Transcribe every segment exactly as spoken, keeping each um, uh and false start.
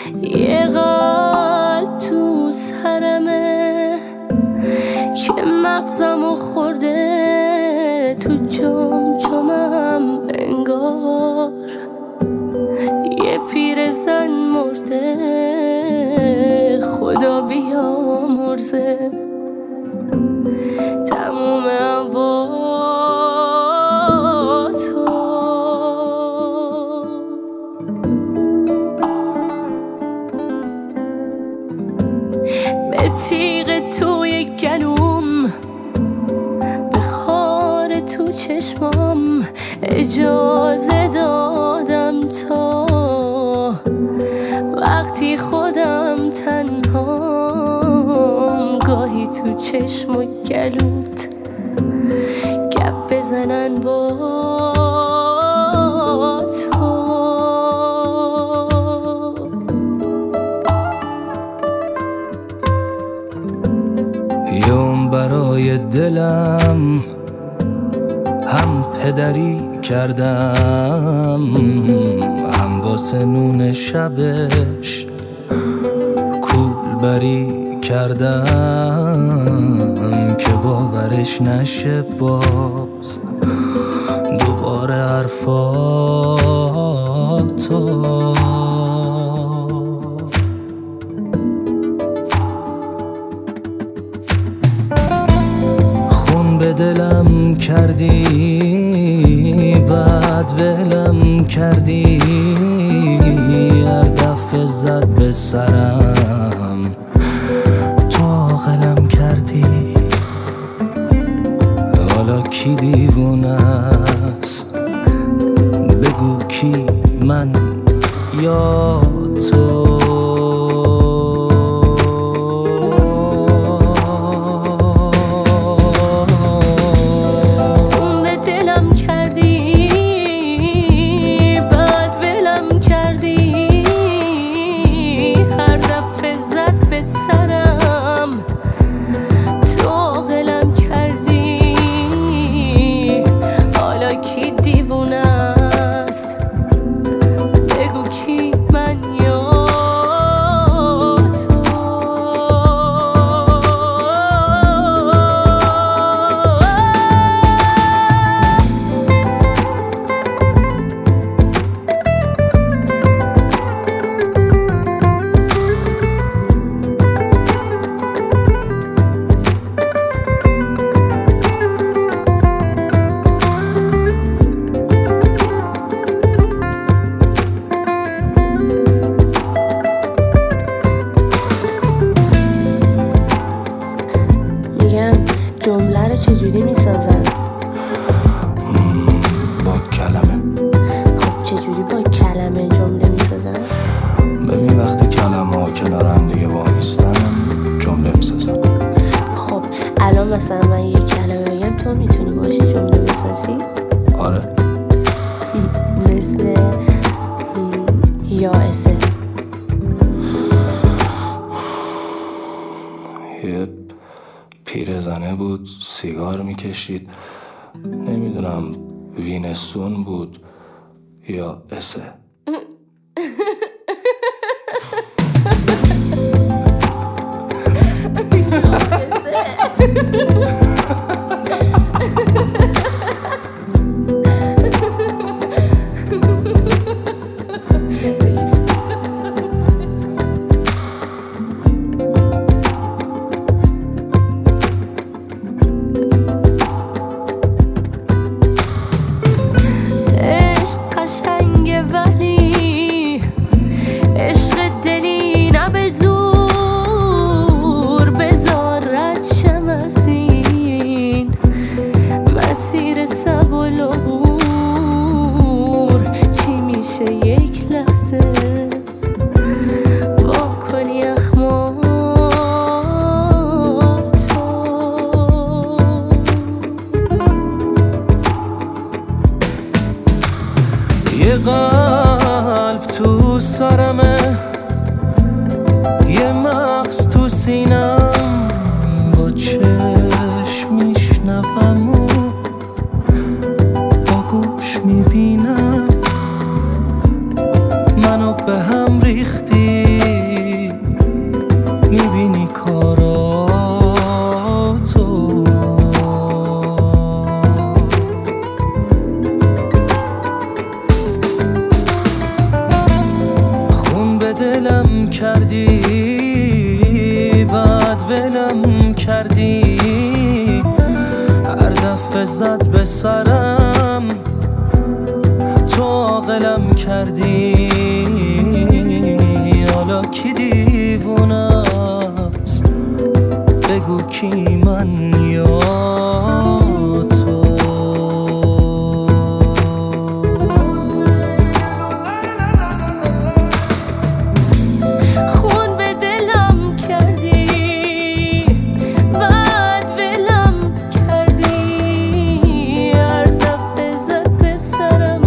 یه قلب تو سرمه که مغزمو خورده تو جمجمم انگار. یه پیرزن مرده خدا بیامرزه تمومم با تو. به تیغ توی گلوم، به خار تو چشمام اجازه دادم تا وقتی خودم تنهام گاهی تو چشم و گلوت گپ بزنن با تو. یوم برای دلم هم پدری کردم، هم واسه نون شبش کولبری کردم که باورش نشه باز دوباره حرفاتو. خون به دلم کردی بعد ولم کردی، هر دفعه زد به سرم تو عاقلم کردی. حالا کی دیوونه است بگو کی، من یا تو؟ جمله رو چجوری میسازن؟ با کلمه. خب چجوری با کلمه جمله میسازن؟ ببین وقتی کلمه ها کنار هم دیگه وامیستن جمله میسازن. خب الان مثلا من یه کلمه بگم تو میتونی باشی جمله بسازی؟ آره. مثل یا اسه. یه پیرزنه بود سیگار میکشید، نمیدونم وینستون بود یا اسه. یه قلب تو سرمه، یه مغز تو سینم، با چشم میشنوم و با گوش میبینم منو به هم ریختی. کردی بعد ولم کردی هر دفعه زد به سرم تو عاقلم کردی حالا کی دیوونه است بگو کی من یا تو خون به دلم کردی بعد ولم کردی هر دفعه زد به سرم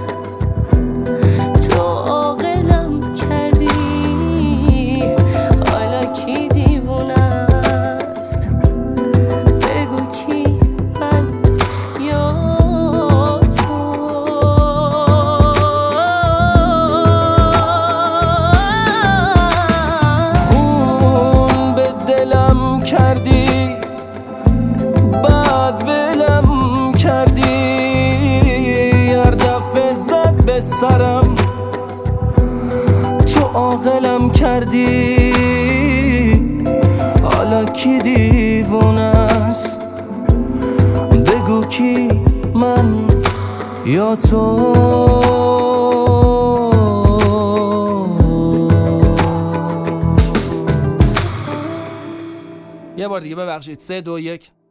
تو عاقلم کردی حالا کی دیوونه است بگو کی من یا تو خون به دلم کردی بعد ولم کردی هر دفعه زد به سرم تو عاقلم کردی حالا کی دیوونه است بگو کی من یا تو یه بار دیگه ببخشید. سه دو یک